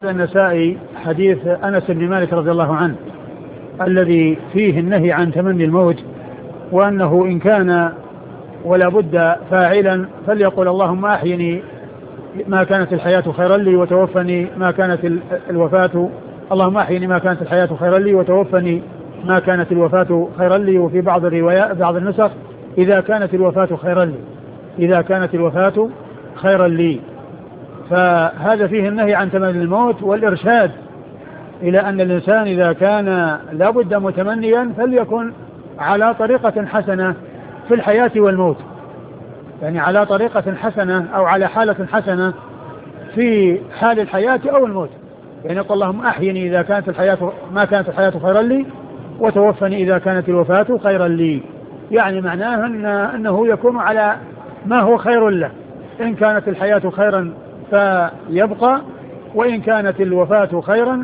النسائي حديث أنس بن مالك رضي الله عنه الذي فيه النهي عن تمني الموت، وأنه إن كان ولا بد فاعلا فليقل اللهم أحيني ما كانت الحياة خيرا لي وتوفني ما كانت الوفاة، اللهم أحيني ما كانت الحياة خيرا لي وتوفني ما كانت الوفاة خيرا لي. وفي بعض الروايات بعض النسخ إذا كانت الوفاة خيرا لي، إذا كانت الوفاة خيرا لي. فهذا فيه النهي عن تمني الموت والإرشاد إلى أن الإنسان إذا كان لابد متمنيا فليكن على طريقة حسنة في الحياة والموت، يعني على طريقة حسنة أو على حالة حسنة في حال الحياة أو الموت. يعني يقول اللهم أحيني إذا كانت الحياة ما كانت الحياة خيرا لي وتوفني إذا كانت الوفاة خيرا لي، يعني معناه أنه يكون على ما هو خير له. إن كانت الحياة خيرا فيبقى، وإن كانت الوفاة خيرا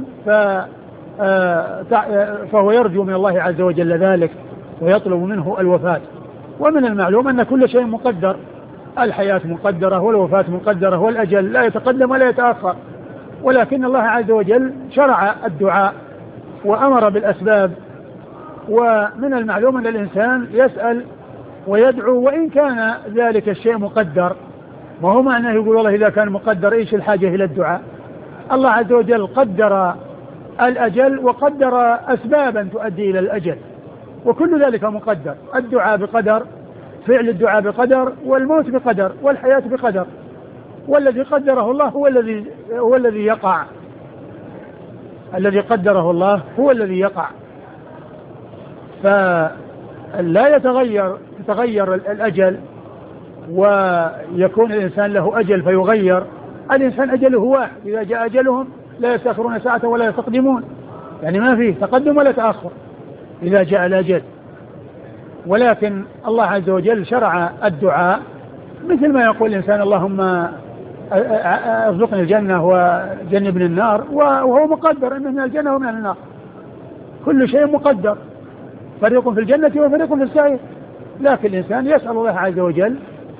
فهو يرجو من الله عز وجل ذلك ويطلب منه الوفاة. ومن المعلوم أن كل شيء مقدر، الحياة مقدرة والوفاة مقدرة والأجل لا يتقدم ولا يتأخر، ولكن الله عز وجل شرع الدعاء وأمر بالأسباب. ومن المعلوم أن الإنسان يسأل ويدعو وإن كان ذلك الشيء مقدر، ما هو معناه يقول والله إذا كان مقدر إيش الحاجة إلى الدعاء؟ الله عز وجل قدر الأجل وقدر أسبابا تؤدي إلى الأجل، وكل ذلك مقدر. الدعاء بقدر، فعل الدعاء بقدر، والموت بقدر، والحياة بقدر، والذي قدره الله هو الذي يقع، الذي قدره الله هو الذي يقع. فلا يتغير الأجل ويكون الإنسان له أجل فيغير. الإنسان أجله واحد، إذا جاء أجلهم لا يستأخرون ساعة ولا يستقدمون، يعني ما فيه تقدم ولا تأخر إذا جاء الأجل. ولكن الله عز وجل شرع الدعاء مثل ما يقول الإنسان اللهم ارزقني الجنة وجنبني النار، وهو مقدر أنه من الجنة ومن النار، كل شيء مقدر، فريق في الجنة وفريق في السعير. لكن الإنسان يسأل الله عز وجل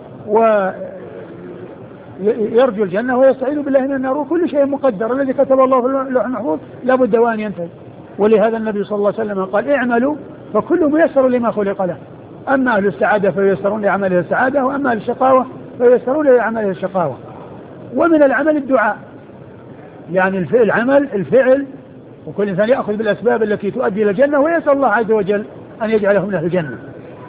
ويرجو الجنة ويستعيذ بالله من النار، وكل شيء مقدر، الذي كتب الله في اللوح المحفوظ لا بد وأن ينتهي. ولهذا النبي صلى الله عليه وسلم قال اعملوا فكل ميسر لما خلق له، أما أهل السعادة فييسرون لعمله السعادة، وأما أهل الشقاوة فييسرون لعمله الشقاوة. ومن العمل الدعاء، يعني الفعل، وكل إنسان يأخذ بالأسباب التي تؤدي إلى الجنة ويسأل الله عز وجل أن يجعله من أهل الجنة.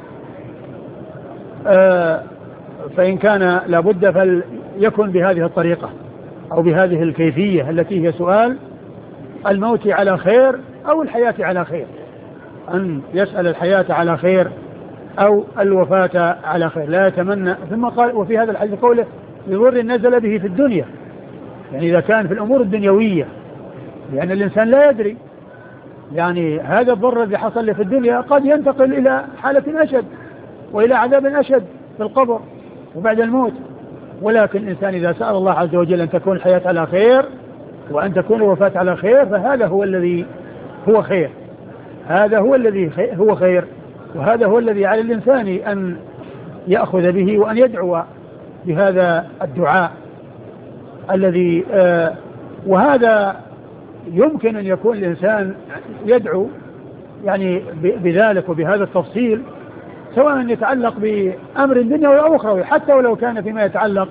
فإن كان لابد فليكن بهذه الطريقة أو بهذه الكيفية التي هي سؤال الموت على خير أو الحياة على خير، أن يسأل الحياة على خير أو الوفاة على خير، لا يتمنى. ثم قال وفي هذا الحديث قوله لضر نزل به في الدنيا، يعني إذا كان في الأمور الدنيوية، لأن الإنسان لا يدري، يعني هذا الضر الذي حصل له في الدنيا قد ينتقل إلى حالة أشد وإلى عذاب أشد في القبر وبعد الموت. ولكن الإنسان إذا سأل الله عز وجل أن تكون الحياة على خير وأن تكون الوفاة على خير، فهذا هو الذي هو خير، هذا هو الذي هو خير، وهذا هو الذي على الإنسان أن يأخذ به وأن يدعو بهذا الدعاء الذي وهذا يمكن أن يكون الإنسان يدعو يعني بذلك وبهذا التفصيل، سواء يتعلق بأمر دنيوي أو أخروي، حتى ولو كان فيما يتعلق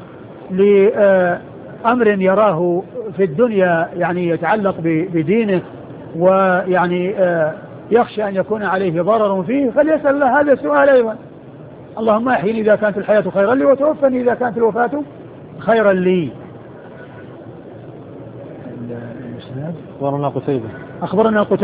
لأمر يراه في الدنيا، يعني يتعلق بدينه ويعني يخشى أن يكون عليه ضرر فيه، فليسأل الله هذا السؤال أيضا، اللهم أحيني إذا كانت الحياة خيرا لي وتوفني إذا كانت الوفاة خيرا لي. أخبرنا قتيبة